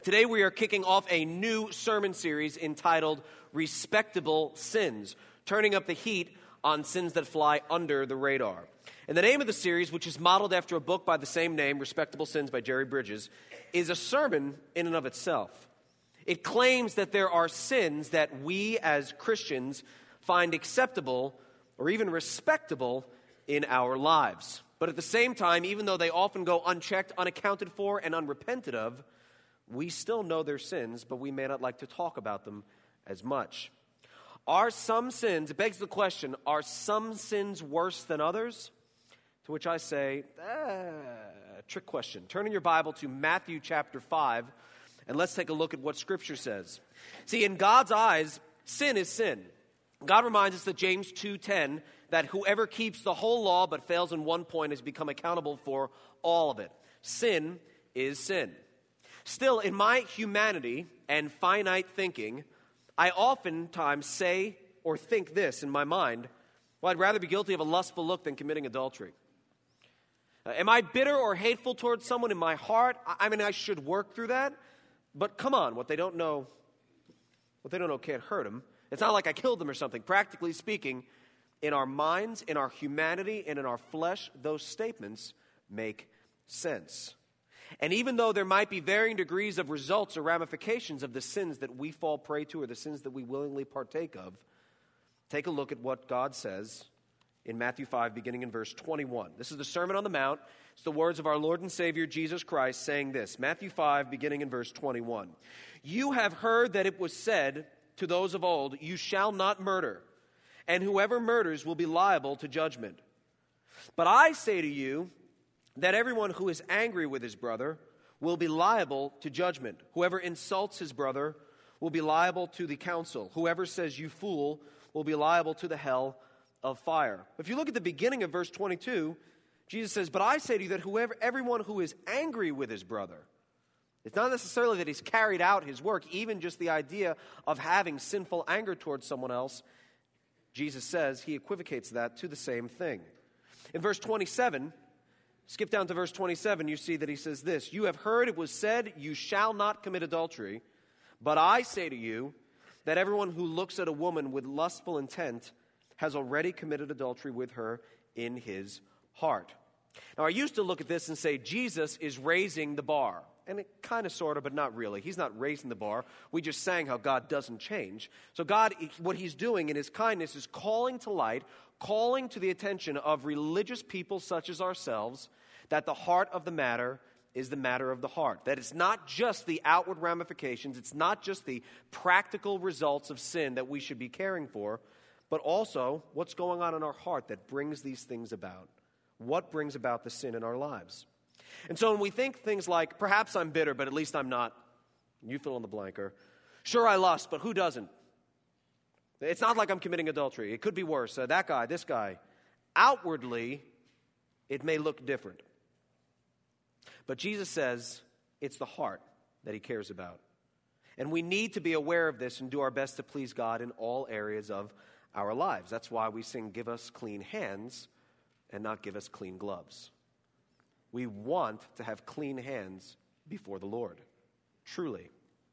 Today we are kicking off a new sermon series entitled Respectable Sins, turning up the heat on sins that fly under the radar. And the name of the series, which is modeled after a book by the same name, Respectable Sins by Jerry Bridges, is a sermon in and of itself. It claims that there are sins that we as Christians find acceptable or even respectable in our lives. But at the same time, even though they often go unchecked, unaccounted for, and unrepented of, we still know their sins, but we may not like to talk about them as much. Are some sins, it begs the question, are some sins worse than others? To which I say, trick question. Turn in your Bible to Matthew chapter 5, and let's take a look at what Scripture says. See, in God's eyes, sin is sin. God reminds us that James 2:10, that whoever keeps the whole law but fails in one point has become accountable for all of it. Sin is sin. Still, in my humanity and finite thinking, I oftentimes say or think this in my mind: well, I'd rather be guilty of a lustful look than committing adultery. Am I bitter or hateful towards someone in my heart? I mean, I should work through that. But come on, what they don't know can't hurt them. It's not like I killed them or something. Practically speaking, in our minds, in our humanity, and in our flesh, those statements make sense. And even though there might be varying degrees of results or ramifications of the sins that we fall prey to or the sins that we willingly partake of, take a look at what God says in Matthew 5, beginning in verse 21. This is the Sermon on the Mount. It's the words of our Lord and Savior, Jesus Christ, saying this. Matthew 5, beginning in verse 21. You have heard that it was said to those of old, you shall not murder, and whoever murders will be liable to judgment. But I say to you that everyone who is angry with his brother will be liable to judgment. Whoever insults his brother will be liable to the council. Whoever says you fool will be liable to the hell of fire. If you look at the beginning of verse 22, Jesus says, but I say to you that everyone who is angry with his brother, it's not necessarily that he's carried out his work, even just the idea of having sinful anger towards someone else, Jesus says he equivocates that to the same thing. In verse 27, skip down to verse 27, you see that he says this, you have heard it was said, you shall not commit adultery, but I say to you that everyone who looks at a woman with lustful intent has already committed adultery with her in his heart. Now, I used to look at this and say Jesus is raising the bar. And it kind of, sort of, but not really. He's not raising the bar. We just sang how God doesn't change. So God, what he's doing in his kindness is calling to light, calling to the attention of religious people such as ourselves, that the heart of the matter is the matter of the heart. That it's not just the outward ramifications, it's not just the practical results of sin that we should be caring for, but also what's going on in our heart that brings these things about. What brings about the sin in our lives? And so when we think things like, perhaps I'm bitter, but at least I'm not, you fill in the blank, or sure I lust, but who doesn't? It's not like I'm committing adultery. It could be worse. That guy, this guy. Outwardly, it may look different. But Jesus says it's the heart that he cares about. And we need to be aware of this and do our best to please God in all areas of our lives. That's why we sing, give us clean hands and not give us clean gloves. We want to have clean hands before the Lord, truly.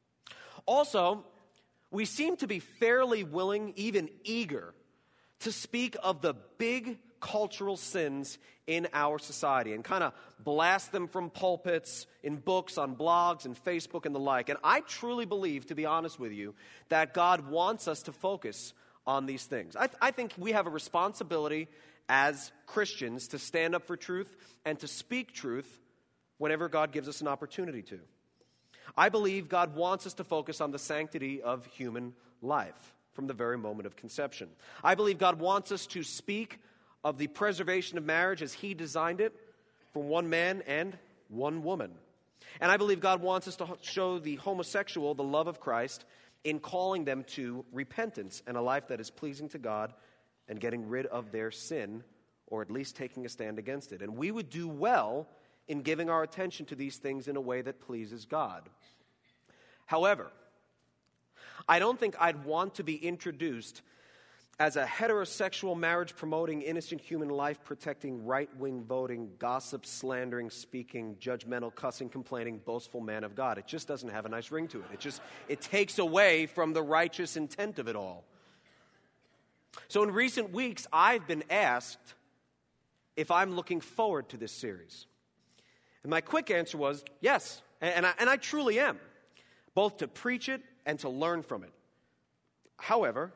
Also, we seem to be fairly willing, even eager, to speak of the big cultural sins in our society and kind of blast them from pulpits, in books, on blogs, and Facebook, and the like. And I truly believe, to be honest with you, that God wants us to focus on these things. I think we have a responsibility as Christians to stand up for truth and to speak truth whenever God gives us an opportunity to. I believe God wants us to focus on the sanctity of human life from the very moment of conception. I believe God wants us to speak of the preservation of marriage as he designed it for one man and one woman. And I believe God wants us to show the homosexual the love of Christ in calling them to repentance and a life that is pleasing to God and getting rid of their sin, or at least taking a stand against it. And we would do well in giving our attention to these things in a way that pleases God. However, I don't think I'd want to be introduced as a heterosexual, marriage-promoting, innocent human life-protecting, right-wing voting, gossip-slandering, speaking, judgmental, cussing, complaining, boastful man of God. It just doesn't have a nice ring to it. It takes away from the righteous intent of it all. So in recent weeks, I've been asked if I'm looking forward to this series. And my quick answer was yes, and I truly am, both to preach it and to learn from it. However,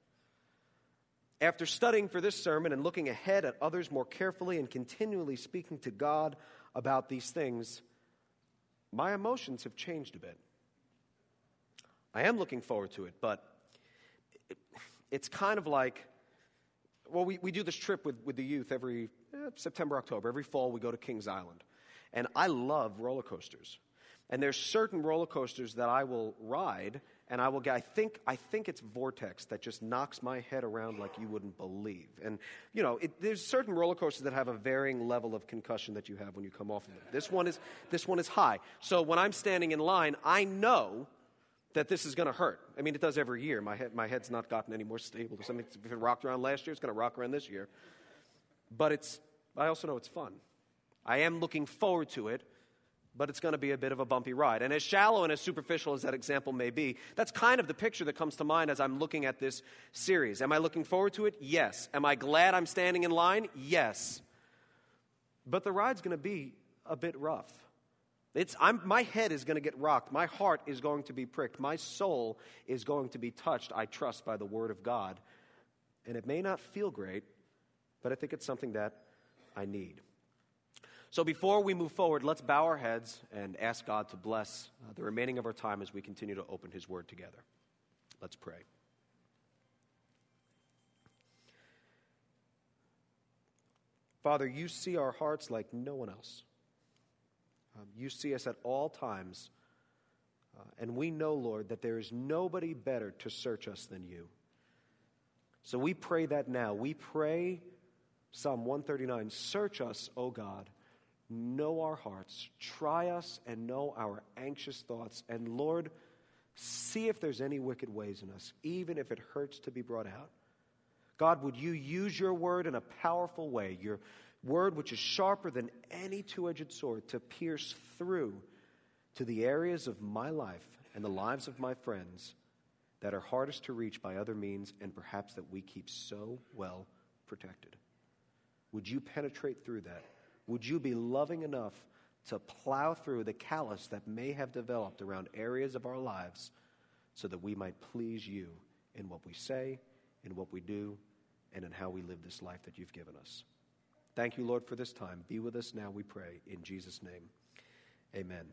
after studying for this sermon and looking ahead at others more carefully and continually speaking to God about these things, my emotions have changed a bit. I am looking forward to it, but it's kind of like, well, we do this trip with the youth every September, October. Every fall we go to Kings Island. And I love roller coasters. And there's certain roller coasters that I will ride, and I think it's Vortex that just knocks my head around like you wouldn't believe. And, there's certain roller coasters that have a varying level of concussion that you have when you come off of it. This one is high. So when I'm standing in line, I know that this is going to hurt. I mean, it does every year. My head's not gotten any more stable. If it rocked around last year, it's going to rock around this year. But I also know it's fun. I am looking forward to it, but it's going to be a bit of a bumpy ride. And as shallow and as superficial as that example may be, that's kind of the picture that comes to mind as I'm looking at this series. Am I looking forward to it? Yes. Am I glad I'm standing in line? Yes. But the ride's going to be a bit rough. My head is going to get rocked. My heart is going to be pricked. My soul is going to be touched, I trust, by the Word of God. And it may not feel great, but I think it's something that I need. So before we move forward, let's bow our heads and ask God to bless the remaining of our time as we continue to open His Word together. Let's pray. Father, you see our hearts like no one else. You see us at all times, and we know, Lord, that there is nobody better to search us than you. So we pray that now. We pray, Psalm 139, search us, O God, know our hearts, try us and know our anxious thoughts, and Lord, see if there's any wicked ways in us, even if it hurts to be brought out. God, would you use your word in a powerful way, your word which is sharper than any two-edged sword, to pierce through to the areas of my life and the lives of my friends that are hardest to reach by other means and perhaps that we keep so well protected. Would you penetrate through that? Would you be loving enough to plow through the callus that may have developed around areas of our lives so that we might please you in what we say, in what we do, and in how we live this life that you've given us? Thank you, Lord, for this time. Be with us now, we pray. In Jesus' name, amen.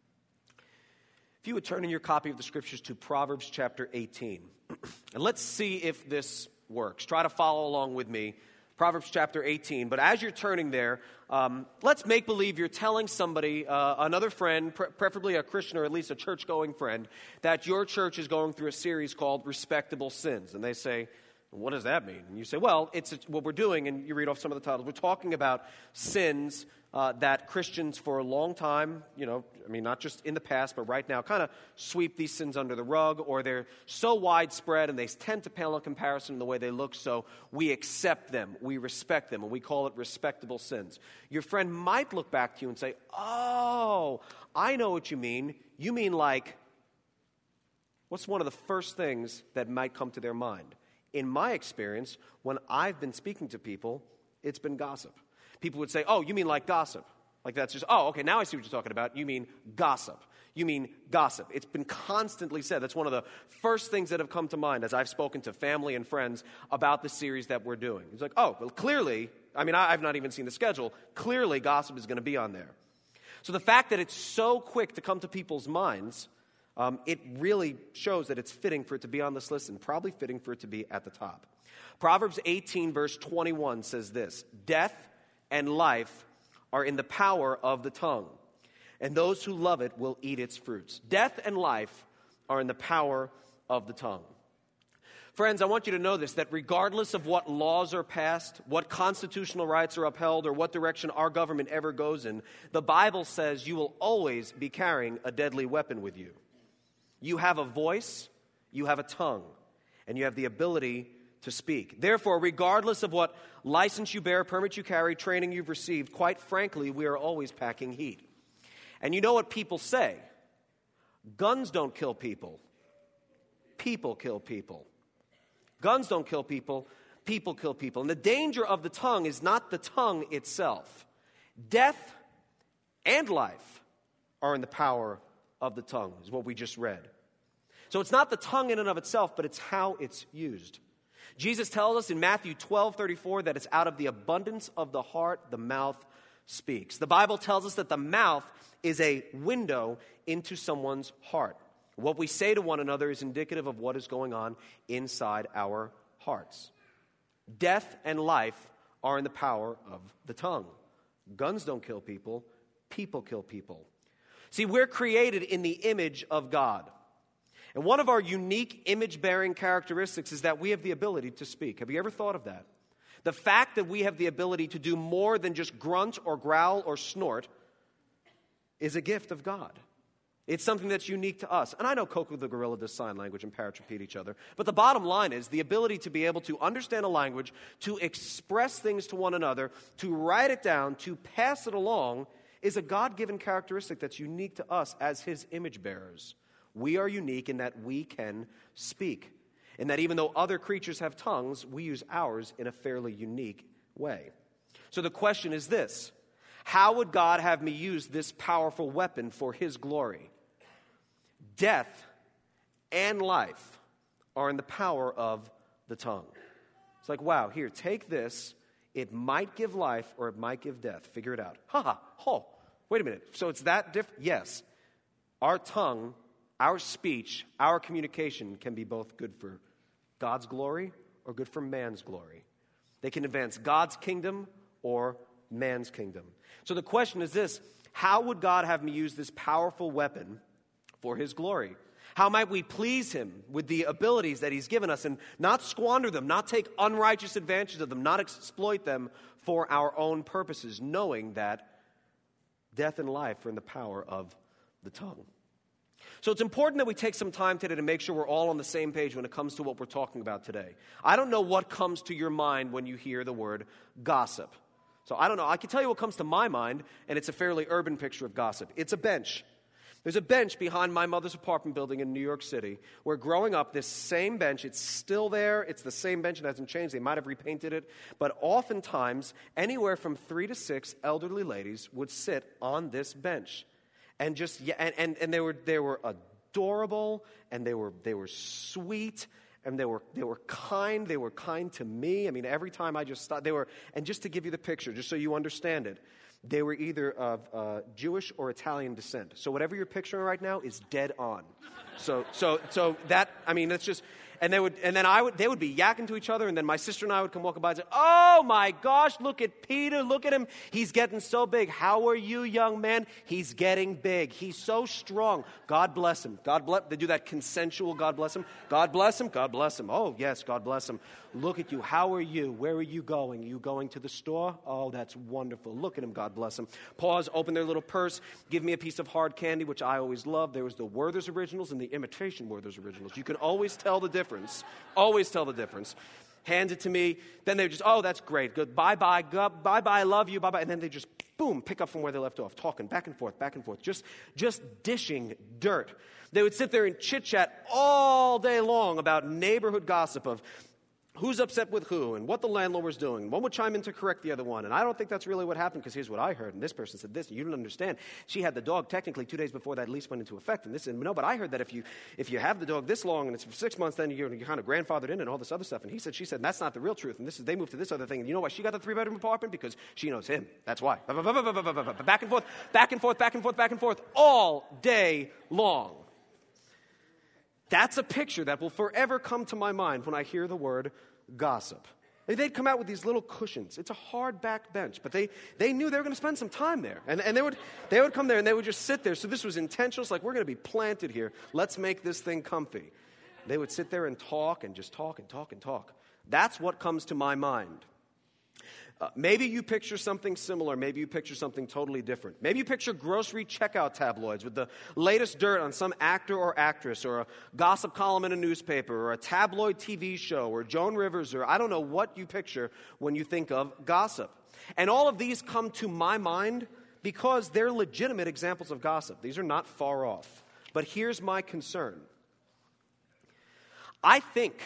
If you would turn in your copy of the Scriptures to Proverbs chapter 18. And let's see if this works. Try to follow along with me. Proverbs chapter 18. But as you're turning there, let's make believe you're telling somebody, another friend, preferably a Christian or at least a church-going friend, that your church is going through a series called Respectable Sins. And they say, what does that mean? And you say, well, it's what we're doing, and you read off some of the titles. We're talking about sins that Christians for a long time, not just in the past, but right now, kind of sweep these sins under the rug, or they're so widespread and they tend to pale in comparison in the way they look, so we accept them, we respect them, and we call it respectable sins. Your friend might look back to you and say, oh, I know what you mean. You mean like, what's one of the first things that might come to their mind? In my experience, when I've been speaking to people, it's been gossip. People would say, oh, you mean like gossip? Like that's just, oh, okay, now I see what you're talking about. You mean gossip. You mean gossip. It's been constantly said. That's one of the first things that have come to mind as I've spoken to family and friends about the series that we're doing. It's like, oh, well, clearly, I've not even seen the schedule. Clearly, gossip is going to be on there. So the fact that it's so quick to come to people's minds, it really shows that it's fitting for it to be on this list and probably fitting for it to be at the top. Proverbs 18, verse 21 says this: death and life are in the power of the tongue, and those who love it will eat its fruits. Death and life are in the power of the tongue. Friends, I want you to know this, that regardless of what laws are passed, what constitutional rights are upheld, or what direction our government ever goes in, the Bible says you will always be carrying a deadly weapon with you. You have a voice, you have a tongue, and you have the ability to speak. Therefore, regardless of what license you bear, permit you carry, training you've received, quite frankly, we are always packing heat. And you know what people say? Guns don't kill people. People kill people. Guns don't kill people. People kill people. And the danger of the tongue is not the tongue itself. Death and life are in the power of the tongue, is what we just read. So it's not the tongue in and of itself, but it's how it's used. Jesus tells us in Matthew 12:34 that it's out of the abundance of the heart the mouth speaks. The Bible tells us that the mouth is a window into someone's heart. What we say to one another is indicative of what is going on inside our hearts. Death and life are in the power of the tongue. Guns don't kill people. People kill people. See, we're created in the image of God. And one of our unique image-bearing characteristics is that we have the ability to speak. Have you ever thought of that? The fact that we have the ability to do more than just grunt or growl or snort is a gift of God. It's something that's unique to us. And I know Coco the gorilla does sign language and parrots repeat each other. But the bottom line is the ability to be able to understand a language, to express things to one another, to write it down, to pass it along, is a God-given characteristic that's unique to us as His image bearers. We are unique in that we can speak. And that even though other creatures have tongues, we use ours in a fairly unique way. So the question is this: how would God have me use this powerful weapon for His glory? Death and life are in the power of the tongue. It's like, wow, here, take this. It might give life or it might give death. Figure it out. Wait a minute. So it's that different? Yes. Our tongue, our speech, our communication can be both good for God's glory or good for man's glory. They can advance God's kingdom or man's kingdom. So the question is this: how would God have me use this powerful weapon for His glory? How might we please Him with the abilities that He's given us and not squander them, not take unrighteous advantage of them, not exploit them for our own purposes, knowing that death and life are in the power of the tongue? So it's important that we take some time today to make sure we're all on the same page when it comes to what we're talking about today. I don't know what comes to your mind when you hear the word gossip. So I don't know. I can tell you what comes to my mind, and it's a fairly urban picture of gossip. It's a bench. There's a bench behind my mother's apartment building in New York City where growing up, this same bench, it's still there. It's the same bench. It hasn't changed. They might have repainted it. But oftentimes, anywhere from 3 to 6 elderly ladies would sit on this bench. And just and they were adorable, and they were sweet, and they were kind. They were kind to me. I mean, every time I just thought and just to give you the picture, just so you understand it, they were either of Jewish or Italian descent. So whatever you're picturing right now is dead on. So that, I mean, that's just. And they would be yakking to each other, and then my sister and I would come walking by and say, "Oh my gosh, look at Peter, look at him. He's getting so big. How are you, young man? He's getting big. He's so strong. God bless him. God bless." They do that consensual God bless him. God bless him. God bless him. Oh yes, God bless him. Look at you. How are you? Where are you going? Are you going to the store? Oh, that's wonderful. Look at him. God bless him. Pause, open their little purse, give me a piece of hard candy, which I always loved. There was the Werther's Originals and the imitation Werther's Originals. You can always tell the difference. Always tell the difference. Hand it to me. Then they just, oh, that's great. Good. Bye-bye. Bye-bye. Love you. Bye-bye. And then they just, boom, pick up from where they left off, talking back and forth, just dishing dirt. They would sit there and chit-chat all day long about neighborhood gossip of who's upset with who and what the landlord was doing. One would chime in to correct the other one. And I don't think that's really what happened, because here's what I heard. And this person said this. And you don't understand. She had the dog technically 2 days before that lease went into effect. And this, and no, but I heard that if you have the dog this long and it's for 6 months, then you're kind of grandfathered in and all this other stuff. And she said, that's not the real truth. And they moved to this other thing. And you know why she got the 3-bedroom apartment? Because she knows him. That's why. Back and forth, all day long. That's a picture that will forever come to my mind when I hear the word gossip. They'd come out with these little cushions. It's a hard back bench, but they knew they were going to spend some time there. And they would come there and they would just sit there. So this was intentional. It's like, we're going to be planted here. Let's make this thing comfy. They would sit there and talk and just talk and talk and talk. That's what comes to my mind. Maybe you picture something similar. Maybe you picture something totally different. Maybe you picture grocery checkout tabloids with the latest dirt on some actor or actress, or a gossip column in a newspaper, or a tabloid TV show, or Joan Rivers, or I don't know what you picture when you think of gossip. And all of these come to my mind because they're legitimate examples of gossip. These are not far off. But here's my concern. I think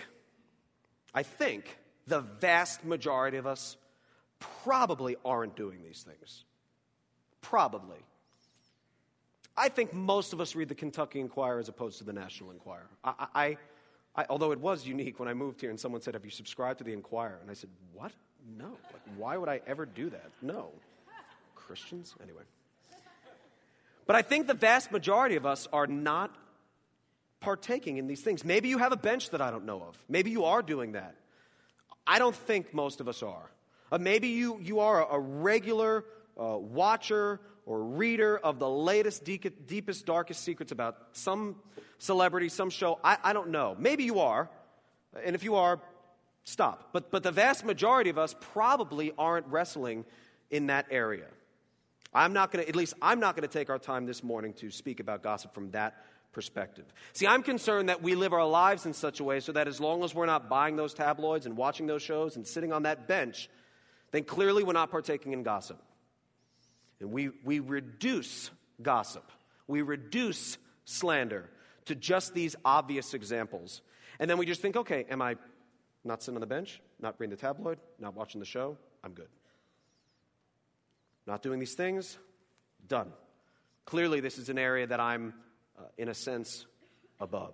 the vast majority of us probably aren't doing these things. Probably. I think most of us read the Kentucky Enquirer as opposed to the National Enquirer. I although it was unique when I moved here and someone said, "Have you subscribed to the Enquirer?" And I said, "What? No. Like, why would I ever do that? No. Christians?" Anyway. But I think the vast majority of us are not partaking in these things. Maybe you have a bench that I don't know of. Maybe you are doing that. I don't think most of us are. Maybe you are a regular watcher or reader of the latest, deepest, darkest secrets about some celebrity, some show. I don't know. Maybe you are. And if you are, stop. But the vast majority of us probably aren't wrestling in that area. I'm not going to take our time this morning to speak about gossip from that perspective. See, I'm concerned that we live our lives in such a way so that as long as we're not buying those tabloids and watching those shows and sitting on that bench, then clearly we're not partaking in gossip. And we reduce gossip. We reduce slander to just these obvious examples. And then we just think, okay, am I not sitting on the bench, not reading the tabloid, not watching the show? I'm good. Not doing these things? Done. Clearly this is an area that I'm, in a sense, above.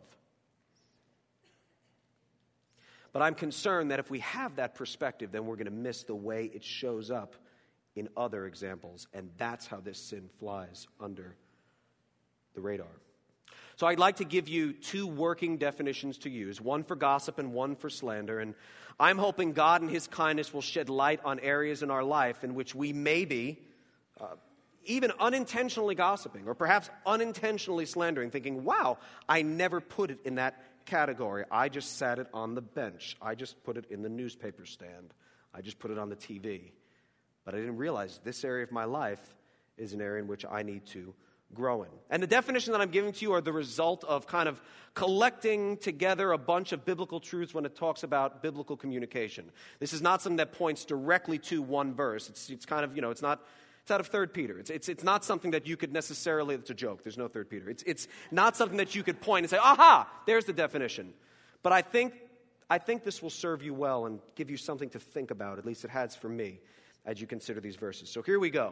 But I'm concerned that if we have that perspective, then we're going to miss the way it shows up in other examples. And that's how this sin flies under the radar. So I'd like to give you two working definitions to use, one for gossip and one for slander. And I'm hoping God in His kindness will shed light on areas in our life in which we may be even unintentionally gossiping or perhaps unintentionally slandering, thinking, wow, I never put it in that category. I just sat it on the bench. I just put it in the newspaper stand. I just put it on the TV. But I didn't realize this area of my life is an area in which I need to grow in. And the definition that I'm giving to you are the result of kind of collecting together a bunch of biblical truths when it talks about biblical communication. This is not something that points directly to one verse. It's kind of, it's not... It's out of 3 Peter. It's not something that you could necessarily, it's a joke, there's no 3 Peter. It's not something that you could point and say, aha, there's the definition. But I think this will serve you well and give you something to think about, at least it has for me, as you consider these verses. So here we go.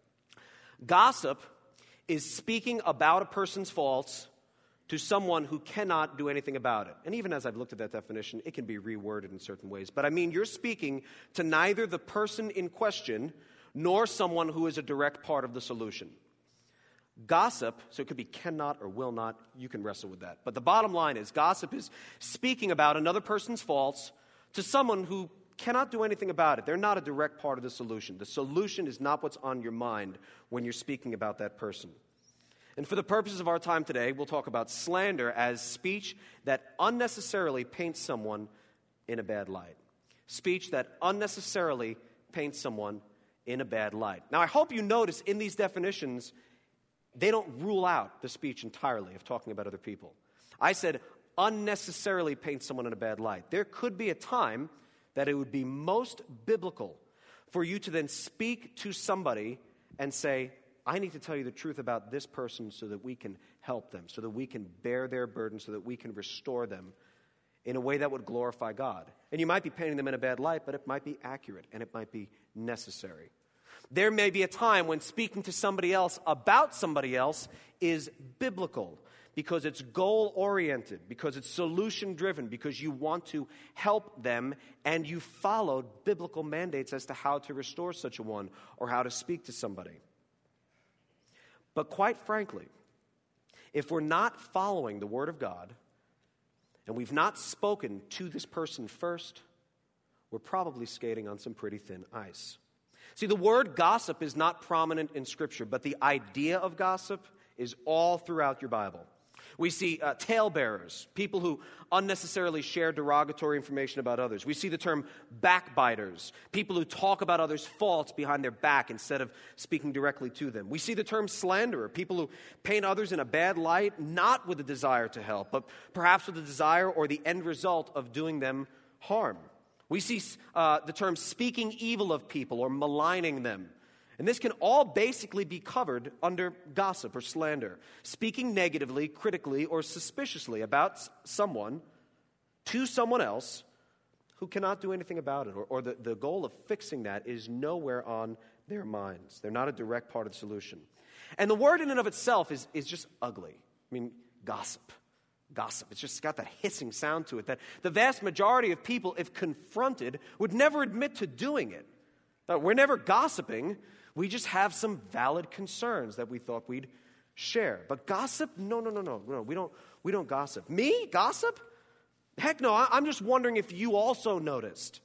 Gossip is speaking about a person's faults to someone who cannot do anything about it. And even as I've looked at that definition, it can be reworded in certain ways. But I mean, you're speaking to neither the person in question nor someone who is a direct part of the solution. Gossip, so it could be cannot or will not, you can wrestle with that. But the bottom line is gossip is speaking about another person's faults to someone who cannot do anything about it. They're not a direct part of the solution. The solution is not what's on your mind when you're speaking about that person. And for the purposes of our time today, we'll talk about slander as speech that unnecessarily paints someone in a bad light. Speech that unnecessarily paints someone in a bad light. Now, I hope you notice in these definitions, they don't rule out the speech entirely of talking about other people. I said unnecessarily paint someone in a bad light. There could be a time that it would be most biblical for you to then speak to somebody and say, I need to tell you the truth about this person so that we can help them, so that we can bear their burden, so that we can restore them in a way that would glorify God. And you might be painting them in a bad light, but it might be accurate and it might be necessary. There may be a time when speaking to somebody else about somebody else is biblical because it's goal-oriented, because it's solution-driven, because you want to help them and you followed biblical mandates as to how to restore such a one or how to speak to somebody. But quite frankly, if we're not following the Word of God and we've not spoken to this person first, we're probably skating on some pretty thin ice. See, the word gossip is not prominent in Scripture, but the idea of gossip is all throughout your Bible. We see talebearers, people who unnecessarily share derogatory information about others. We see the term backbiters, people who talk about others' faults behind their back instead of speaking directly to them. We see the term slanderer, people who paint others in a bad light, not with a desire to help, but perhaps with the desire or the end result of doing them harm. We see the term speaking evil of people or maligning them. And this can all basically be covered under gossip or slander, speaking negatively, critically, or suspiciously about someone to someone else who cannot do anything about it, or the goal of fixing that is nowhere on their minds. They're not a direct part of the solution. And the word in and of itself is just ugly. I mean, gossip. Gossip. It's just got that hissing sound to it that the vast majority of people, if confronted, would never admit to doing it. We're never gossiping. We just have some valid concerns that we thought we'd share. But gossip? No. We don't gossip. Me? Gossip? Heck no. I'm just wondering if you also noticed.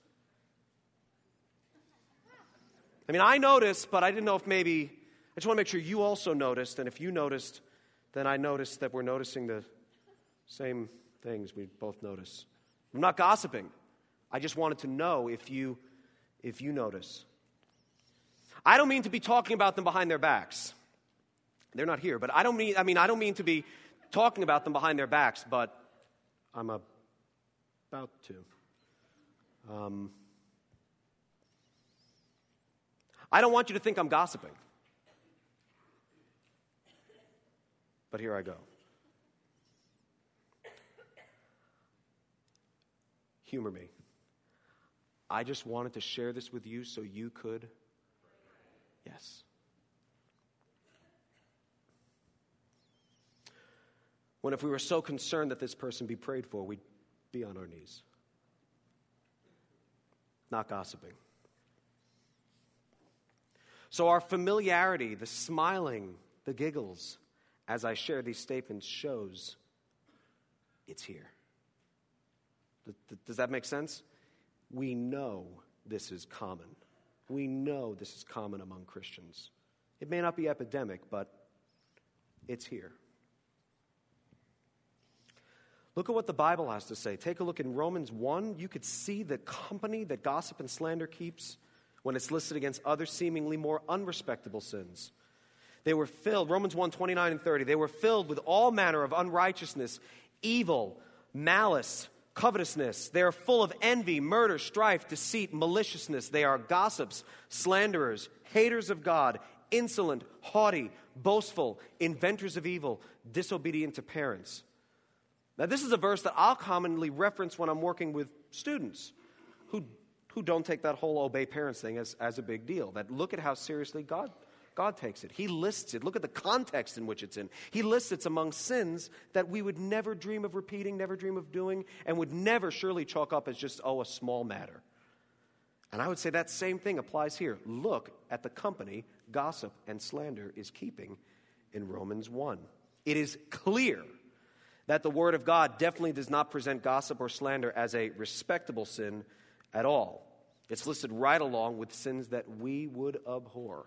I mean, I noticed, but I didn't know if maybe, I just want to make sure you also noticed. And if you noticed, then I noticed that we're noticing the same things we both notice. I'm not gossiping. I just wanted to know if you notice. I don't mean to be talking about them behind their backs. They're not here, but I don't mean to be talking about them behind their backs, but I'm about to. I don't want you to think I'm gossiping. But here I go. Humor me. I just wanted to share this with you so you could. Yes. When if we were so concerned that this person be prayed for, we'd be on our knees. Not gossiping. So our familiarity, the smiling, the giggles, as I share these statements, shows it's here. Does that make sense? We know this is common. We know this is common among Christians. It may not be epidemic, but it's here. Look at what the Bible has to say. Take a look in Romans 1. You could see the company that gossip and slander keeps when it's listed against other seemingly more unrespectable sins. They were filled, Romans 1, 29 and 30, they were filled with all manner of unrighteousness, evil, malice, covetousness. They are full of envy, murder, strife, deceit, maliciousness. They are gossips, slanderers, haters of God, insolent, haughty, boastful, inventors of evil, disobedient to parents. Now, this is a verse that I'll commonly reference when I'm working with students who don't take that whole obey parents thing as a big deal. That look at how seriously God takes it. He lists it. Look at the context in which it's in. He lists it's among sins that we would never dream of repeating, never dream of doing, and would never surely chalk up as just, a small matter. And I would say that same thing applies here. Look at the company gossip and slander is keeping in Romans 1. It is clear that the Word of God definitely does not present gossip or slander as a respectable sin at all. It's listed right along with sins that we would abhor.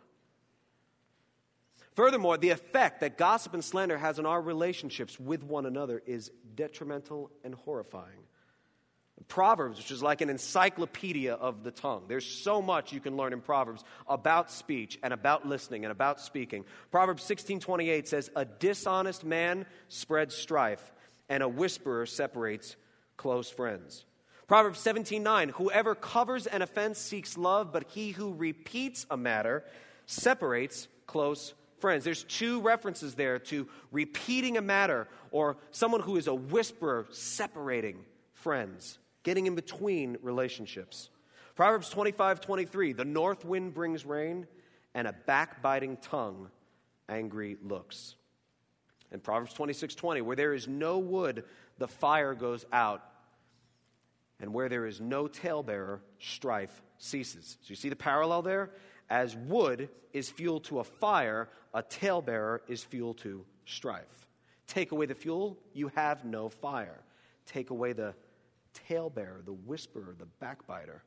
Furthermore, the effect that gossip and slander has on our relationships with one another is detrimental and horrifying. Proverbs, which is like an encyclopedia of the tongue. There's so much you can learn in Proverbs about speech and about listening and about speaking. Proverbs 16:28 says, "A dishonest man spreads strife, and a whisperer separates close friends." Proverbs 17:9, "Whoever covers an offense seeks love, but he who repeats a matter separates close friends." There's two references there to repeating a matter or someone who is a whisperer separating friends, getting in between relationships. Proverbs 25:23, "The north wind brings rain, and a backbiting tongue angry looks." And Proverbs 26:20, "Where there is no wood, the fire goes out, and where there is no talebearer, strife ceases." So you see the parallel there? As wood is fuel to a fire, a talebearer is fuel to strife. Take away the fuel, you have no fire. Take away the talebearer, the whisperer, the backbiter,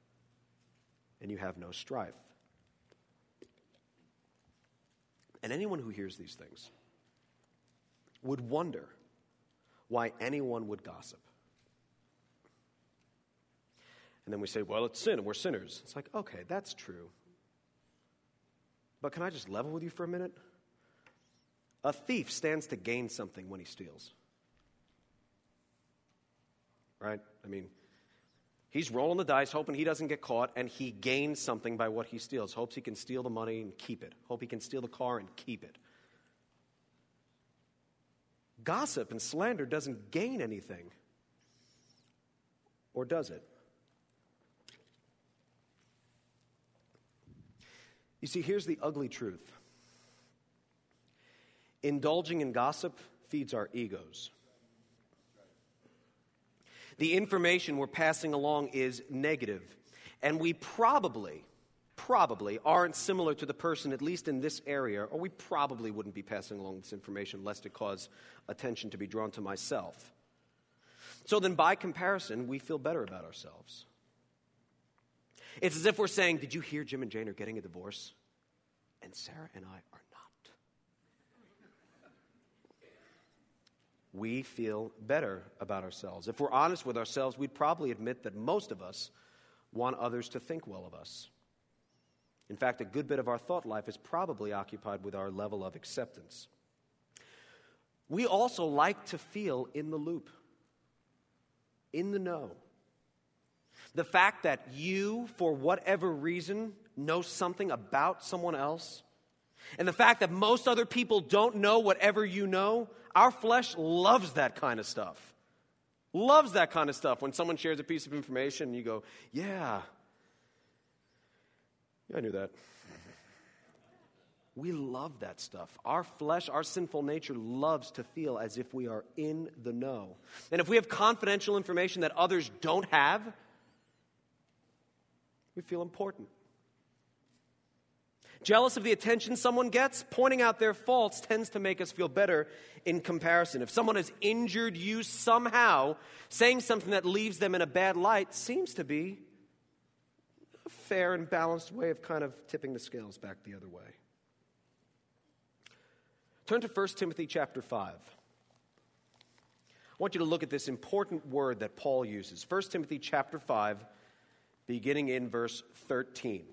and you have no strife. And anyone who hears these things would wonder why anyone would gossip. And then we say, well, it's sin and we're sinners. It's like, okay, that's true. But can I just level with you for a minute? A thief stands to gain something when he steals. Right? I mean, he's rolling the dice, hoping he doesn't get caught, and he gains something by what he steals. Hopes he can steal the money and keep it. Hope he can steal the car and keep it. Gossip and slander doesn't gain anything. Or does it? You see, here's the ugly truth. Indulging in gossip feeds our egos. The information we're passing along is negative, and we probably aren't similar to the person, at least in this area, or we probably wouldn't be passing along this information lest it cause attention to be drawn to myself. So then, by comparison, we feel better about ourselves. It's as if we're saying, did you hear Jim and Jane are getting a divorce? And Sarah and I are not. We feel better about ourselves. If we're honest with ourselves, we'd probably admit that most of us want others to think well of us. In fact, a good bit of our thought life is probably occupied with our level of acceptance. We also like to feel in the loop, in the know. The fact that you, for whatever reason, know something about someone else, and the fact that most other people don't know whatever you know, our flesh loves that kind of stuff. Loves that kind of stuff. When someone shares a piece of information and you go, yeah, I knew that. We love that stuff. Our flesh, our sinful nature loves to feel as if we are in the know. And if we have confidential information that others don't have, we feel important. Jealous of the attention someone gets, pointing out their faults tends to make us feel better in comparison. If someone has injured you somehow, saying something that leaves them in a bad light seems to be a fair and balanced way of kind of tipping the scales back the other way. Turn to 1 Timothy chapter 5. I want you to look at this important word that Paul uses. 1 Timothy chapter 5, beginning in verse 13.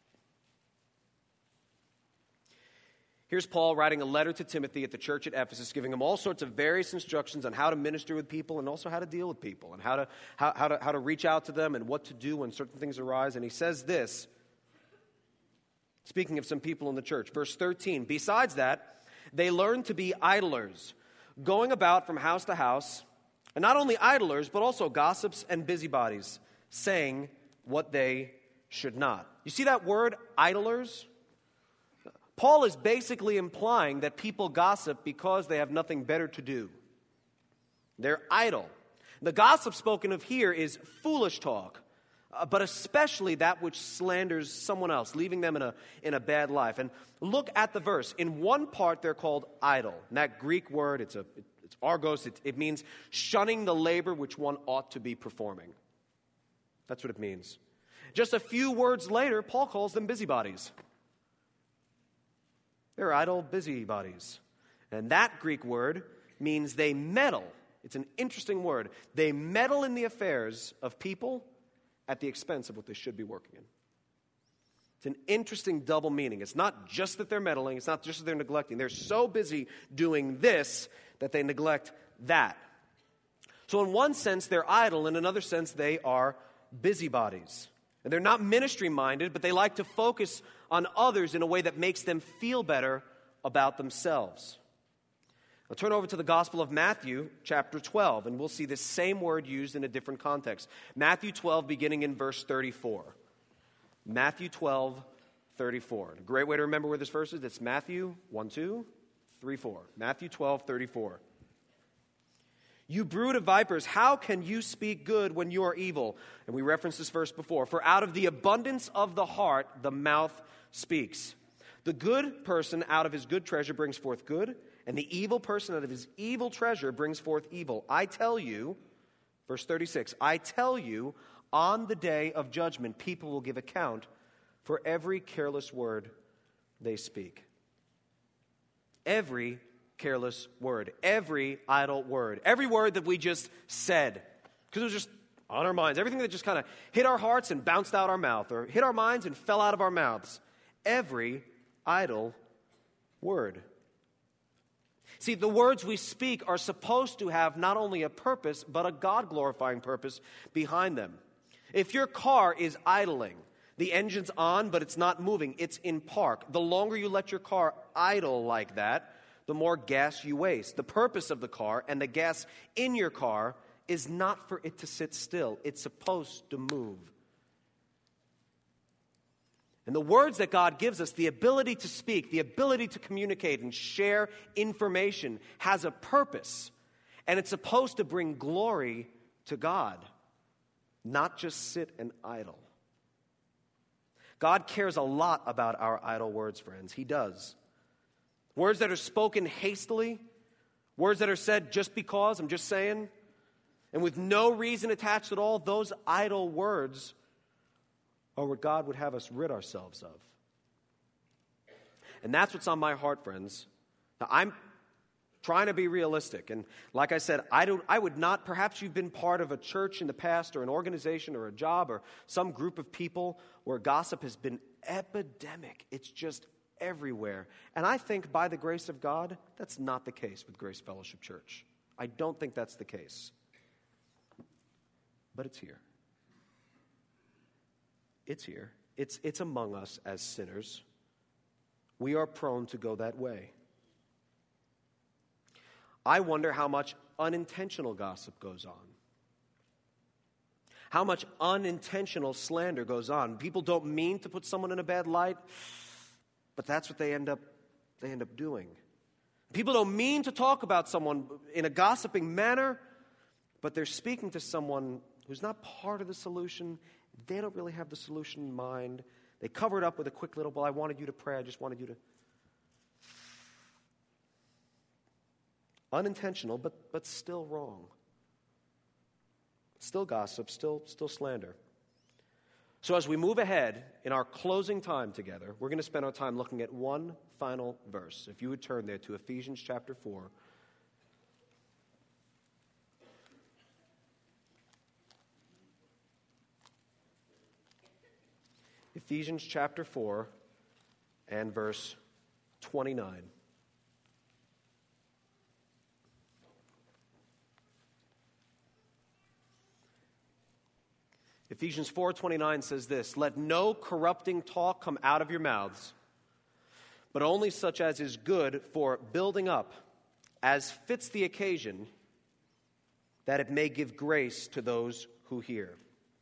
Here's Paul writing a letter to Timothy at the church at Ephesus, giving him all sorts of various instructions on how to minister with people and also how to deal with people and how to reach out to them and what to do when certain things arise. And he says this, speaking of some people in the church, verse 13, besides that, they learn to be idlers, going about from house to house, and not only idlers, but also gossips and busybodies, saying what they should not. You see that word, idlers? Paul is basically implying that people gossip because they have nothing better to do. They're idle. The gossip spoken of here is foolish talk, but especially that which slanders someone else, leaving them in a bad life. And look at the verse. In one part, they're called idle. And that Greek word, it's argos. It means shunning the labor which one ought to be performing. That's what it means. Just a few words later, Paul calls them busybodies. They're idle busybodies. And that Greek word means they meddle. It's an interesting word. They meddle in the affairs of people at the expense of what they should be working in. It's an interesting double meaning. It's not just that they're meddling. It's not just that they're neglecting. They're so busy doing this that they neglect that. So in one sense, they're idle. In another sense, they are busybodies. And they're not ministry-minded, but they like to focus on others in a way that makes them feel better about themselves. Now turn over to the Gospel of Matthew, chapter 12, and we'll see this same word used in a different context. Matthew 12, beginning in verse 34. Matthew 12, 34. A great way to remember where this verse is, it's Matthew 1, 2, 3, 4. Matthew 12, 34. You brood of vipers, how can you speak good when you are evil? And we referenced this verse before. For out of the abundance of the heart, the mouth speaks. The good person out of his good treasure brings forth good, and the evil person out of his evil treasure brings forth evil. I tell you, verse 36, I tell you, on the day of judgment, people will give account for every careless word they speak. Every careless word. Every idle word. Every word that we just said. Because it was just on our minds. Everything that just kind of hit our hearts and bounced out our mouth. Or hit our minds and fell out of our mouths. Every idle word. See, the words we speak are supposed to have not only a purpose, but a God-glorifying purpose behind them. If your car is idling, the engine's on, but it's not moving, it's in park. The longer you let your car idle like that, the more gas you waste. The purpose of the car and the gas in your car is not for it to sit still. It's supposed to move. And the words that God gives us, the ability to speak, the ability to communicate and share information, has a purpose. And it's supposed to bring glory to God, not just sit and idle. God cares a lot about our idle words, friends. He does. Words that are spoken hastily, words that are said just because, I'm just saying, and with no reason attached at all, those idle words are what God would have us rid ourselves of. And that's what's on my heart, friends. Now, I'm trying to be realistic. And like I said, I would not, perhaps you've been part of a church in the past or an organization or a job or some group of people where gossip has been epidemic. It's just everywhere. And I think by the grace of God, that's not the case with Grace Fellowship Church. I don't think that's the case. But it's here. It's here. It's among us as sinners. We are prone to go that way. I wonder how much unintentional gossip goes on. How much unintentional slander goes on. People don't mean to put someone in a bad light, but that's what they end up doing. People don't mean to talk about someone in a gossiping manner, but they're speaking to someone who's not part of the solution. They don't really have the solution in mind. They cover it up with a quick little, well, I wanted you to pray. I just wanted you to. Unintentional, but still wrong. Still gossip, still slander. So as we move ahead in our closing time together, we're going to spend our time looking at one final verse. If you would turn there to Ephesians chapter 4. Ephesians chapter 4 and verse 29. Ephesians 4:29 says this, "Let no corrupting talk come out of your mouths, but only such as is good for building up, as fits the occasion, that it may give grace to those who hear."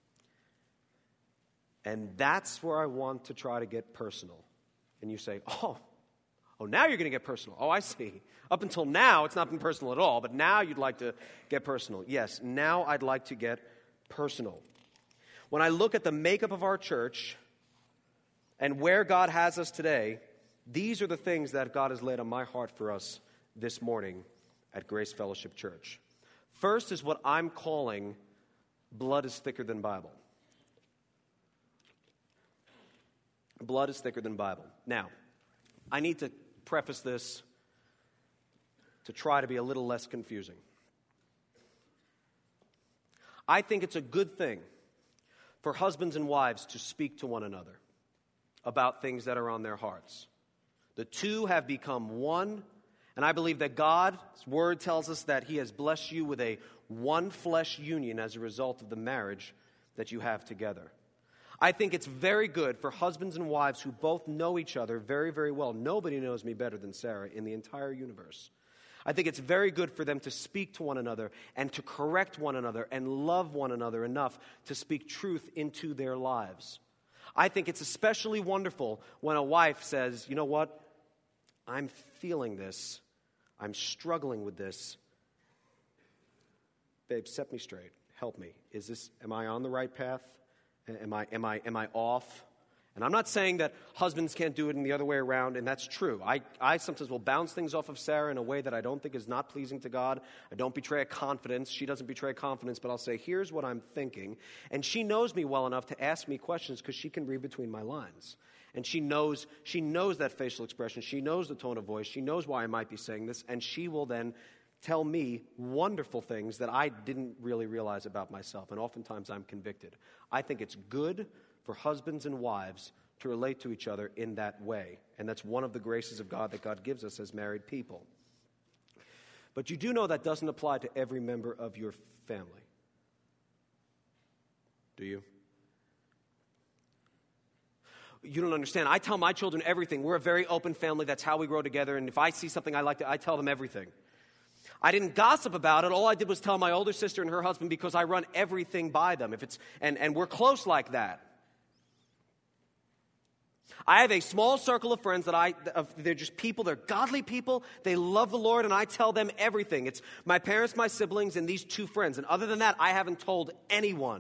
And that's where I want to try to get personal. And you say, oh, now you're going to get personal. Oh, I see. Up until now, it's not been personal at all, but now you'd like to get personal. Yes, now I'd like to get personal. When I look at the makeup of our church and where God has us today, these are the things that God has laid on my heart for us this morning at Grace Fellowship Church. First is what I'm calling blood is thicker than Bible. Blood is thicker than Bible. Now, I need to preface this to try to be a little less confusing. I think it's a good thing for husbands and wives to speak to one another about things that are on their hearts. The two have become one, and I believe that God's word tells us that He has blessed you with a one flesh union as a result of the marriage that you have together. I think it's very good for husbands and wives who both know each other very, very well. Nobody knows me better than Sarah in the entire universe. I think it's very good for them to speak to one another and to correct one another and love one another enough to speak truth into their lives. I think it's especially wonderful when a wife says, you know what, I'm feeling this. I'm struggling with this. Babe, set me straight. Help me. Am I on the right path? Am I off? And I'm not saying that husbands can't do it in the other way around, and that's true. I sometimes will bounce things off of Sarah in a way that I don't think is not pleasing to God. I don't betray a confidence. She doesn't betray confidence, but I'll say, here's what I'm thinking. And she knows me well enough to ask me questions because she can read between my lines. And she knows that facial expression. She knows the tone of voice. She knows why I might be saying this. And she will then tell me wonderful things that I didn't really realize about myself. And oftentimes I'm convicted. I think it's good for husbands and wives to relate to each other in that way. And that's one of the graces of God that God gives us as married people. But you do know that doesn't apply to every member of your family. Do you? You don't understand. I tell my children everything. We're a very open family. That's how we grow together. And if I see something I like, I tell them everything. I didn't gossip about it. All I did was tell my older sister and her husband because I run everything by them. And we're close like that. I have a small circle of friends they're just people, they're godly people, they love the Lord, and I tell them everything. It's my parents, my siblings, and these two friends. And other than that, I haven't told anyone.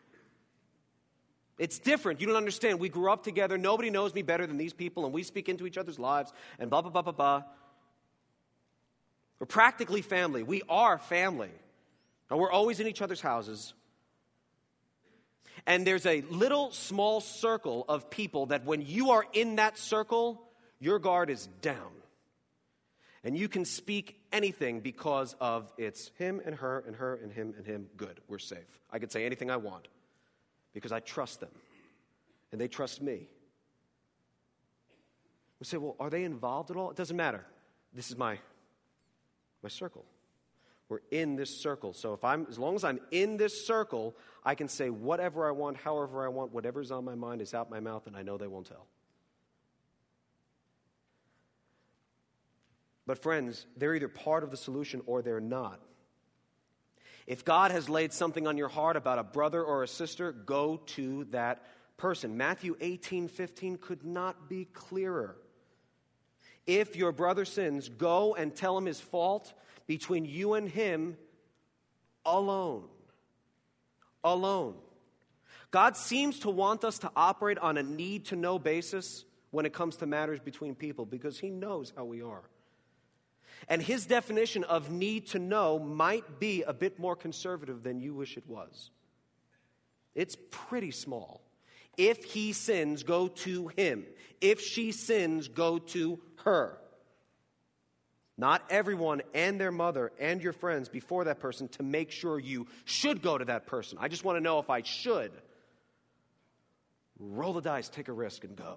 It's different. You don't understand. We grew up together. Nobody knows me better than these people, and we speak into each other's lives, and blah, blah, blah, blah, blah. We're practically family. We are family. And we're always in each other's houses. And there's a little small circle of people that when you are in that circle, your guard is down. And you can speak anything because of it's him and her and her and him. Good, we're safe. I can say anything I want because I trust them. And they trust me. We say, well, are they involved at all? It doesn't matter. This is my circle. We're in this circle. So as long as I'm in this circle, I can say whatever I want, however I want, whatever's on my mind is out my mouth, and I know they won't tell. But friends, they're either part of the solution or they're not. If God has laid something on your heart about a brother or a sister, go to that person. Matthew 18:15 could not be clearer. If your brother sins, go and tell him his fault between you and him alone. Alone. God seems to want us to operate on a need-to-know basis when it comes to matters between people because he knows how we are. And his definition of need to know might be a bit more conservative than you wish it was. It's pretty small. If he sins, go to him. If she sins, go to her. Not everyone and their mother and your friends before that person to make sure you should go to that person. I just want to know if I should. Roll the dice, take a risk, and go.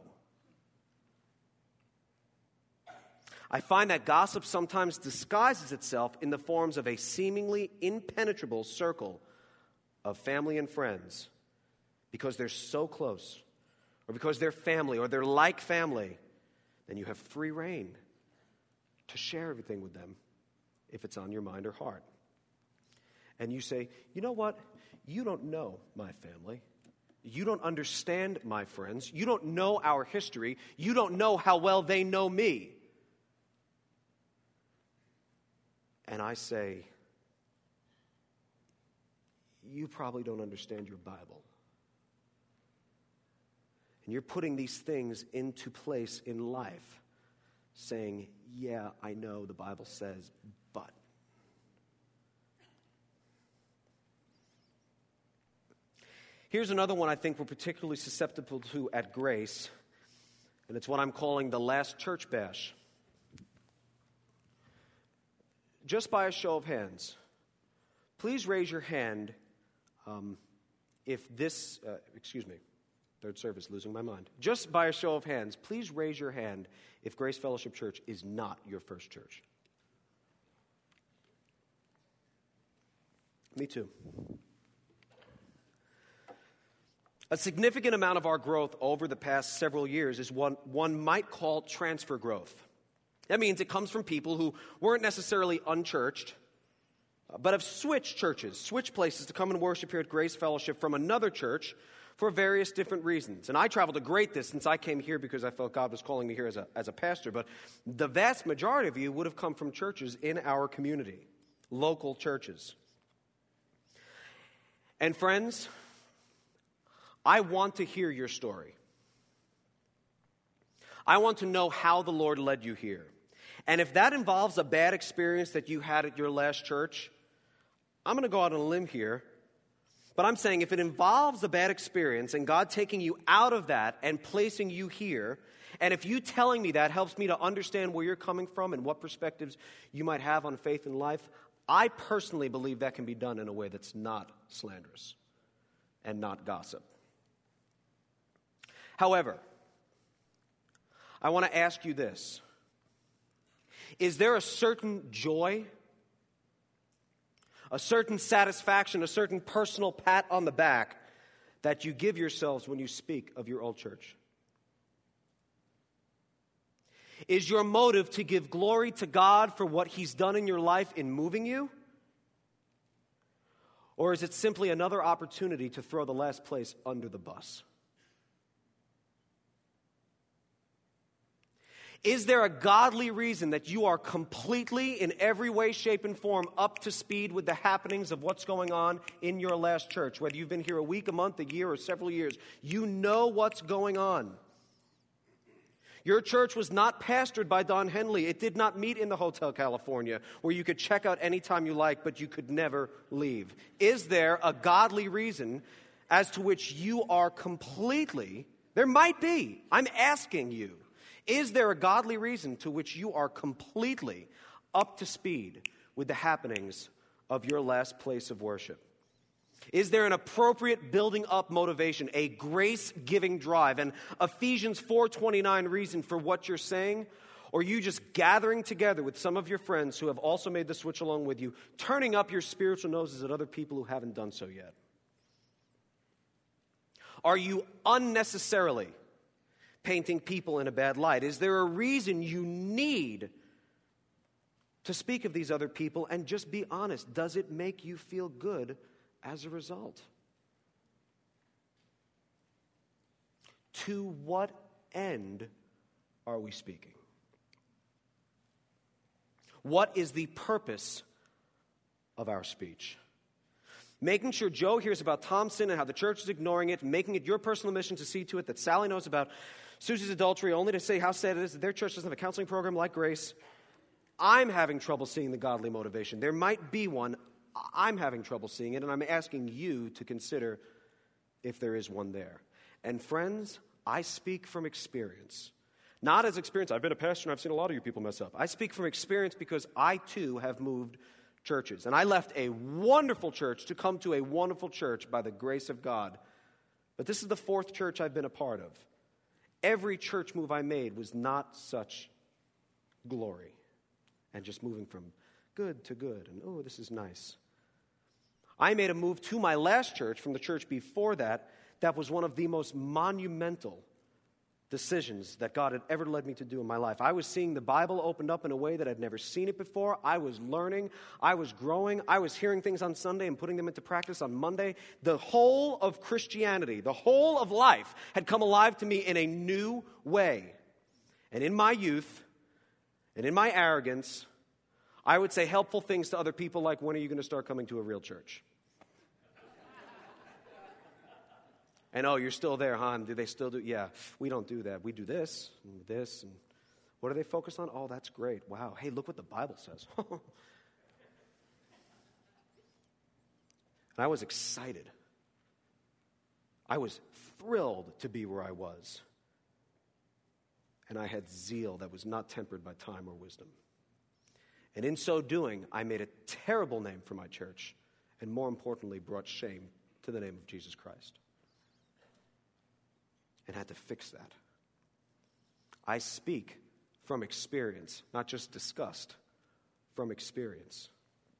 I find that gossip sometimes disguises itself in the forms of a seemingly impenetrable circle of family and friends because they're so close, or because they're family, or they're like family. Then you have free reign to share everything with them if it's on your mind or heart. And you say, you know what? You don't know my family. You don't understand my friends. You don't know our history. You don't know how well they know me. And I say, you probably don't understand your Bible. And you're putting these things into place in life, saying, yeah, I know the Bible says, but. Here's another one I think we're particularly susceptible to at Grace, and it's what I'm calling the last church bash. Just by a show of hands, please raise your hand if this, third service, losing my mind. Just by a show of hands, please raise your hand if Grace Fellowship Church is not your first church. Me too. A significant amount of our growth over the past several years is what one might call transfer growth. That means it comes from people who weren't necessarily unchurched, but have switched churches, switched places to come and worship here at Grace Fellowship from another church for various different reasons. And I traveled a great distance. I came here because I felt God was calling me here as a pastor, but the vast majority of you would have come from churches in our community, local churches. And friends, I want to hear your story. I want to know how the Lord led you here. And if that involves a bad experience that you had at your last church, I'm going to go out on a limb here But I'm saying if it involves a bad experience and God taking you out of that and placing you here, and if you telling me that helps me to understand where you're coming from and what perspectives you might have on faith and life, I personally believe that can be done in a way that's not slanderous and not gossip. However, I want to ask you this. Is there a certain joy, a certain satisfaction, a certain personal pat on the back that you give yourselves when you speak of your old church? Is your motive to give glory to God for what He's done in your life in moving you? Or is it simply another opportunity to throw the last place under the bus? Is there a godly reason that you are completely, in every way, shape, and form, up to speed with the happenings of what's going on in your last church? Whether you've been here a week, a month, a year, or several years, you know what's going on. Your church was not pastored by Don Henley. It did not meet in the Hotel California, where you could check out anytime you like, but you could never leave. Is there a godly reason as to which you are completely, there might be, I'm asking you, is there a godly reason to which you are completely up to speed with the happenings of your last place of worship? Is there an appropriate building up motivation, a grace-giving drive, an Ephesians 4:29 reason for what you're saying? Or are you just gathering together with some of your friends who have also made the switch along with you, turning up your spiritual noses at other people who haven't done so yet? Are you unnecessarily painting people in a bad light? Is there a reason you need to speak of these other people? And just be honest, does it make you feel good as a result? To what end are we speaking? What is the purpose of our speech? Making sure Joe hears about Tom's sin and how the church is ignoring it, and making it your personal mission to see to it that Sally knows about Susie's adultery, only to say how sad it is that their church doesn't have a counseling program like Grace. I'm having trouble seeing the godly motivation. There might be one. I'm having trouble seeing it, and I'm asking you to consider if there is one there. And friends, I speak from experience. Not as experience. I've been a pastor and I've seen a lot of you people mess up. I speak from experience because I too have moved churches. And I left a wonderful church to come to a wonderful church by the grace of God. But this is the fourth church I've been a part of. Every church move I made was not such glory and just moving from good to good and, oh, this is nice. I made a move to my last church from the church before that was one of the most monumental decisions that God had ever led me to do in my life. I was seeing the Bible opened up in a way that I'd never seen it before. I was learning. I was growing. I was hearing things on Sunday and putting them into practice on Monday. The whole of Christianity, the whole of life had come alive to me in a new way. And in my youth and in my arrogance, I would say helpful things to other people like, when are you going to start coming to a real church? And, oh, you're still there, huh? Do they still do? Yeah, we don't do that. We do this and this. And what are they focused on? Oh, that's great. Wow. Hey, look what the Bible says. And I was excited. I was thrilled to be where I was. And I had zeal that was not tempered by time or wisdom. And in so doing, I made a terrible name for my church, and more importantly, brought shame to the name of Jesus Christ. And had to fix that. I speak from experience, not just disgust, from experience.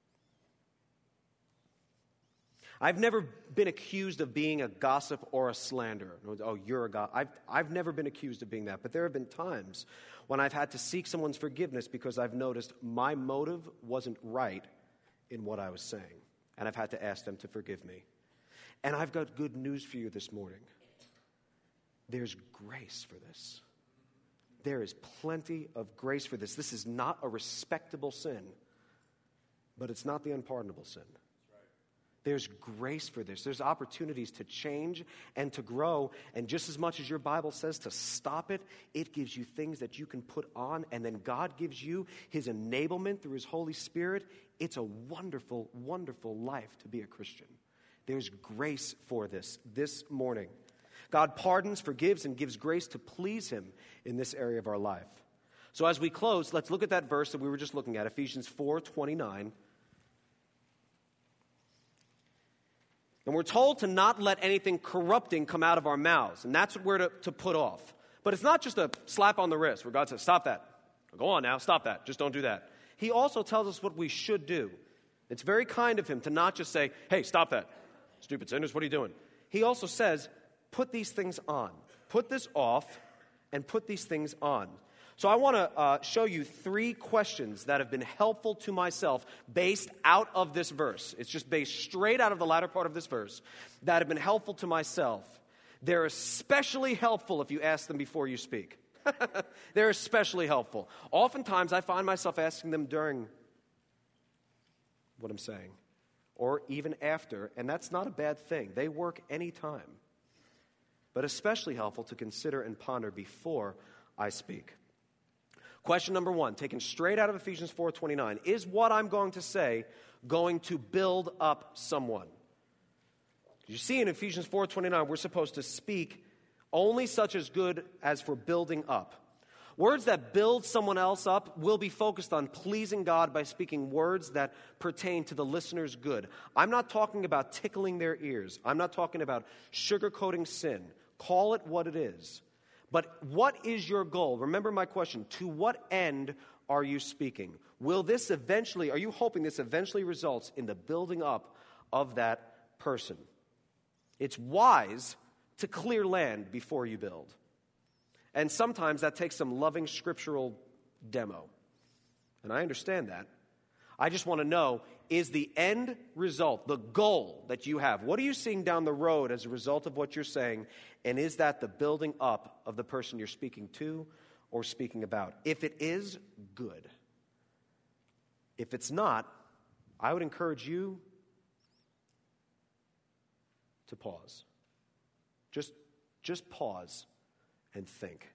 I've never been accused of being a gossip or a slanderer. Oh, you're a gossip. I've never been accused of being that. But there have been times when I've had to seek someone's forgiveness because I've noticed my motive wasn't right in what I was saying. And I've had to ask them to forgive me. And I've got good news for you this morning. There's grace for this. There is plenty of grace for this. This is not a respectable sin, but it's not the unpardonable sin. There's grace for this. There's opportunities to change and to grow. And just as much as your Bible says to stop it, it gives you things that you can put on. And then God gives you His enablement through His Holy Spirit. It's a wonderful, wonderful life to be a Christian. There's grace for this morning. God pardons, forgives, and gives grace to please him in this area of our life. So as we close, let's look at that verse that we were just looking at, Ephesians 4:29. And we're told to not let anything corrupting come out of our mouths. And that's what we're to put off. But it's not just a slap on the wrist where God says, stop that. Go on now, stop that. Just don't do that. He also tells us what we should do. It's very kind of him to not just say, hey, stop that. Stupid sinners, what are you doing? He also says, put these things on. Put this off and put these things on. So I want to show you 3 questions that have been helpful to myself based out of this verse. It's just based straight out of the latter part of this verse that have been helpful to myself. They're especially helpful if you ask them before you speak. They're especially helpful. Oftentimes I find myself asking them during what I'm saying or even after, and that's not a bad thing. They work anytime. But especially helpful to consider and ponder before I speak. Question number 1, taken straight out of Ephesians 4:29, is what I'm going to say going to build up someone? You see in Ephesians 4:29, we're supposed to speak only such as good as for building up. Words that build someone else up will be focused on pleasing God by speaking words that pertain to the listener's good. I'm not talking about tickling their ears. I'm not talking about sugarcoating sin. Call it what it is. But what is your goal? Remember my question. To what end are you speaking? Are you hoping this eventually results in the building up of that person? It's wise to clear land before you build. And sometimes that takes some loving scriptural demo. And I understand that. I just want to know, is the end result, the goal that you have, what are you seeing down the road as a result of what you're saying? And is that the building up of the person you're speaking to or speaking about? If it is, good. If it's not, I would encourage you to pause. Just pause and think.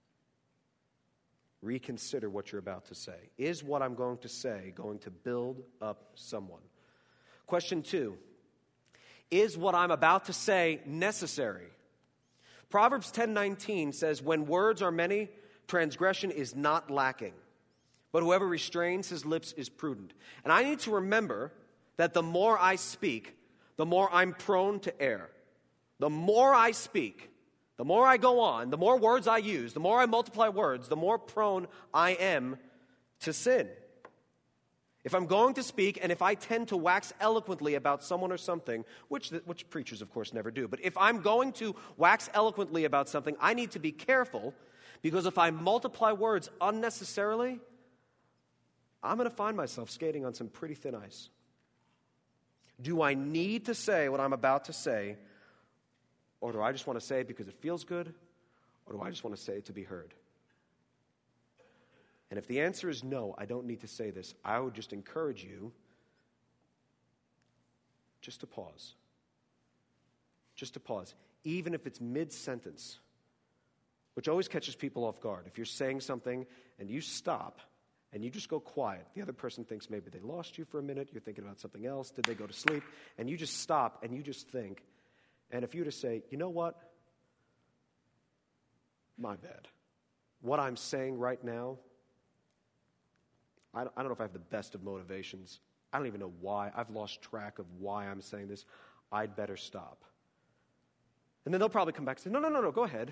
Reconsider what you're about to say. Is what I'm going to say going to build up someone? Question 2. Is what I'm about to say necessary? Proverbs 10:19 says, when words are many, transgression is not lacking. But whoever restrains his lips is prudent. And I need to remember that the more I speak, the more I'm prone to err. The more I speak, the more I go on, the more words I use, the more I multiply words, the more prone I am to sin. If I'm going to speak, and if I tend to wax eloquently about someone or something, which preachers, of course, never do, but if I'm going to wax eloquently about something, I need to be careful, because if I multiply words unnecessarily, I'm going to find myself skating on some pretty thin ice. Do I need to say what I'm about to say, or do I just want to say it because it feels good, or do I just want to say it to be heard? And if the answer is no, I don't need to say this, I would just encourage you just to pause. Just to pause, even if it's mid-sentence, which always catches people off guard. If you're saying something and you stop and you just go quiet, the other person thinks maybe they lost you for a minute, you're thinking about something else, did they go to sleep? And you just stop and you just think. And if you were to say, you know what? My bad. What I'm saying right now, I don't know if I have the best of motivations. I don't even know why. I've lost track of why I'm saying this. I'd better stop. And then they'll probably come back and say, no, go ahead.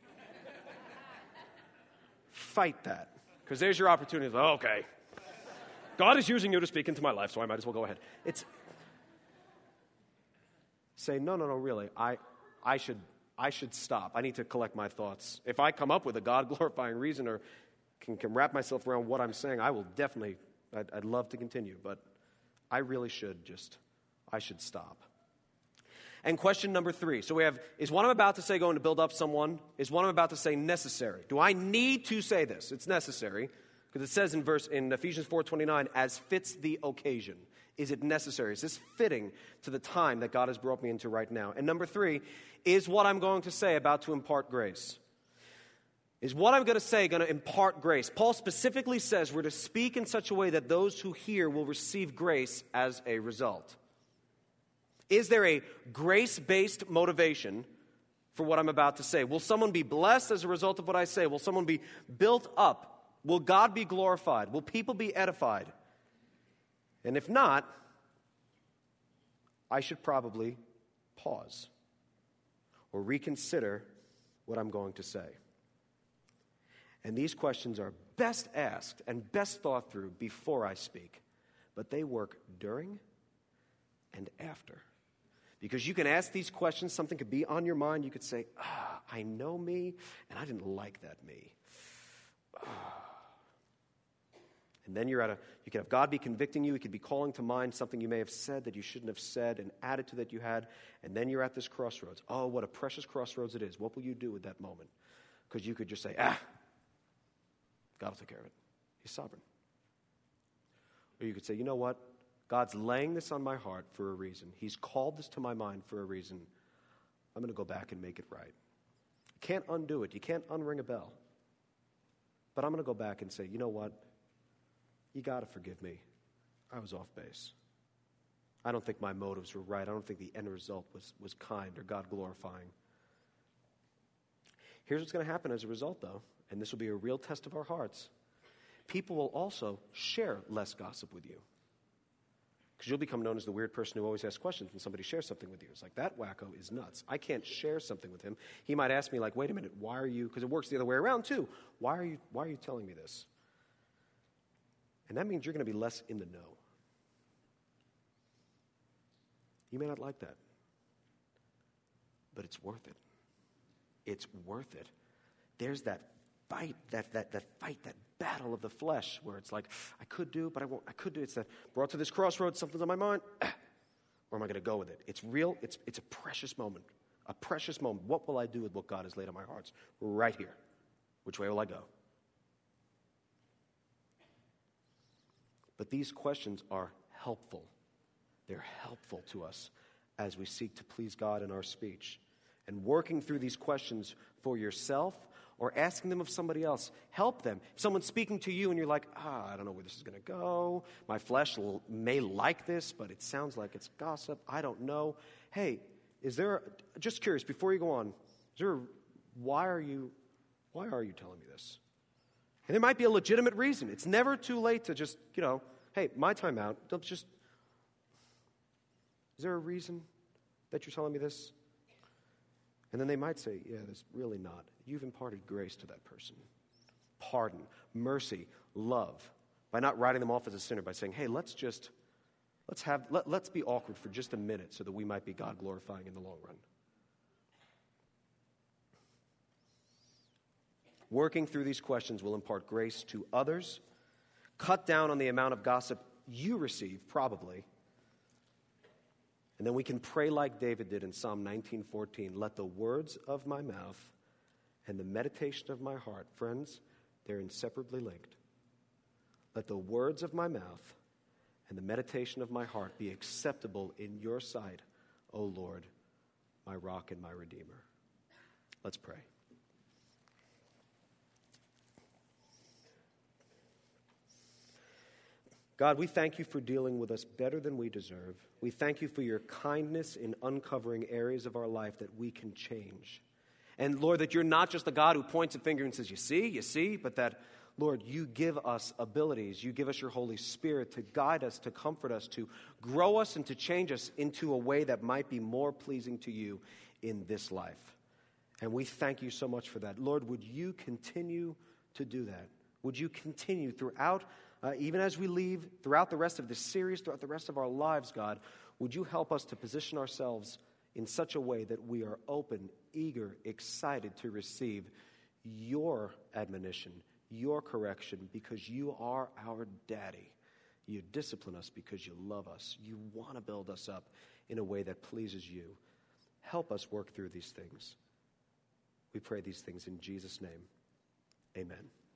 Fight that. Because there's your opportunity. Oh, okay. God is using you to speak into my life, so I might as well go ahead. Say, no, really. I should stop. I need to collect my thoughts. If I come up with a God-glorifying reason or can wrap myself around what I'm saying, I will definitely, I'd love to continue, but I really should I should stop. And question number 3. So we have, is what I'm about to say going to build up someone? Is what I'm about to say necessary? Do I need to say this? It's necessary, because it says in Ephesians 4:29, as fits the occasion. Is it necessary? Is this fitting to the time that God has brought me into right now? And number 3, is what I'm going to say about to impart grace? Is what I'm going to say going to impart grace? Paul specifically says we're to speak in such a way that those who hear will receive grace as a result. Is there a grace-based motivation for what I'm about to say? Will someone be blessed as a result of what I say? Will someone be built up? Will God be glorified? Will people be edified? And if not, I should probably pause or reconsider what I'm going to say. And these questions are best asked and best thought through before I speak, but they work during and after. Because you can ask these questions, something could be on your mind, you could say, I know me, and I didn't like that me. And then you could have God be convicting you. He could be calling to mind something you may have said that you shouldn't have said, an attitude that you had, and then you're at this crossroads. Oh, what a precious crossroads it is. What will you do at that moment? Because you could just say, God will take care of it. He's sovereign. Or you could say, you know what? God's laying this on my heart for a reason. He's called this to my mind for a reason. I'm going to go back and make it right. You can't undo it. You can't unring a bell. But I'm going to go back and say, you know what? You got to forgive me. I was off base. I don't think my motives were right. I don't think the end result was kind or God-glorifying. Here's what's going to happen as a result, though, and this will be a real test of our hearts. People will also share less gossip with you. Because you'll become known as the weird person who always asks questions when somebody shares something with you. It's like, that wacko is nuts. I can't share something with him. He might ask me, like, wait a minute, why are you, because it works the other way around too. Why are you telling me this? And that means you're going to be less in the know. You may not like that. But it's worth it. It's worth it. There's that fight, that fight, that battle of the flesh where it's like, I could do, but I won't. I could do. It's that brought to this crossroads, something's on my mind. Or am I going to go with it? It's real. It's a precious moment. A precious moment. What will I do with what God has laid on my hearts? Right here. Which way will I go? But these questions are helpful. They're helpful to us as we seek to please God in our speech. And working through these questions for yourself or asking them of somebody else, help them. If someone's speaking to you and you're like, I don't know where this is going to go. My flesh may like this, but it sounds like it's gossip. I don't know. Hey, just curious, before you go on, why are you telling me this? And there might be a legitimate reason. It's never too late to just, hey, my time out. Is there a reason that you're telling me this? And then they might say, yeah, there's really not. You've imparted grace to that person. Pardon, mercy, love. By not writing them off as a sinner, by saying, hey, let's be awkward for just a minute so that we might be God glorifying in the long run. Working through these questions will impart grace to others, cut down on the amount of gossip you receive, probably. And then we can pray like David did in Psalm 19:14. Let the words of my mouth and the meditation of my heart, friends, they're inseparably linked. Let the words of my mouth and the meditation of my heart be acceptable in your sight, O Lord, my rock and my redeemer. Let's pray. God, we thank you for dealing with us better than we deserve. We thank you for your kindness in uncovering areas of our life that we can change. And Lord, that you're not just the God who points a finger and says, you see, but that, Lord, you give us abilities. You give us your Holy Spirit to guide us, to comfort us, to grow us and to change us into a way that might be more pleasing to you in this life. And we thank you so much for that. Lord, would you continue to do that? Would you continue throughout even as we leave, throughout the rest of this series, throughout the rest of our lives, God, would you help us to position ourselves in such a way that we are open, eager, excited to receive your admonition, your correction, because you are our daddy. You discipline us because you love us. You want to build us up in a way that pleases you. Help us work through these things. We pray these things in Jesus' name. Amen.